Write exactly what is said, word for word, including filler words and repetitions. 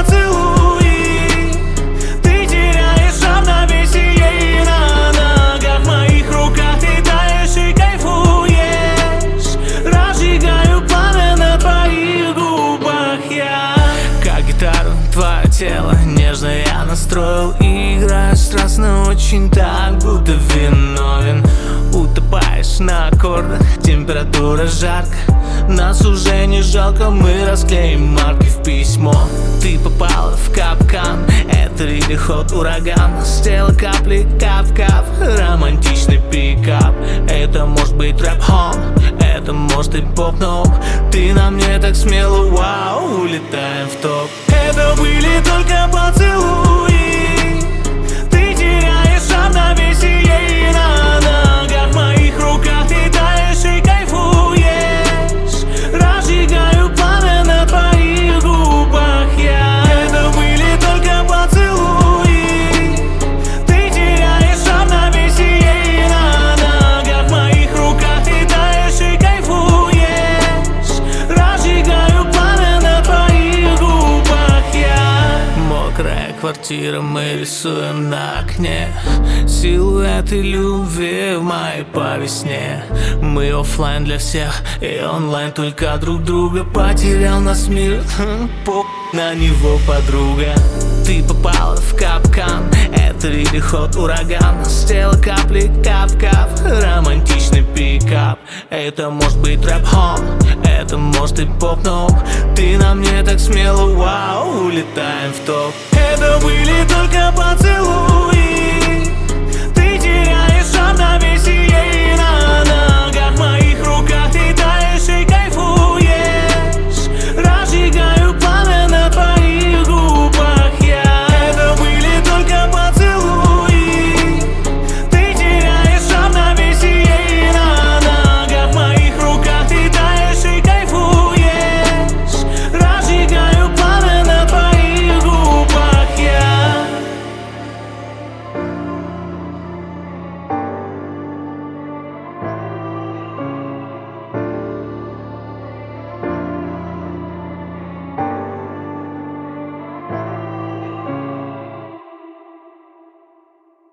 поцелуи. Ты теряешь равновесие, и на ногах, в моих руках ты таешь и кайфуешь. Разжигаю пламя на твоих губах я. Как гитару твое тело нежно я настроил, и играешь страстно очень, так будто виновен. Утопаешь на аккордах, температура жарко, нас уже не жалко, мы расклеим марки в письмо. Ты попала в капкан, это вездеход ураган. С тела капли, кап-кап, романтичный пикап. Это может быть рэп-хом, это может и поп, но ты на мне так смело, вау, улетаем в топ. Это были только поцелуи. Ты теряешь равновесие, и на ногах, в моих руках ты таешь и кайфуешь. Разжигаю пламя на твоих губах я. Это были только поцелуи. Ты теряешь равновесие, и на ногах, в моих руках ты таешь и кайфуешь. Разжигаю пламя на твоих губах я. Мокрая квартира, мы рисуем на окне силуэты любви в моей по весне. Мы оффлайн для всех и онлайн только друг друга. Потерял нас мир, поп на него, подруга. Ты попала в капкан, это вездеход ураган. С тела капли, кап-кап, романтичный пикап. Это может быть рэп-хом, это может и поп, но ты на мне так смело, вау, улетаем в топ. Это были только поцелуи.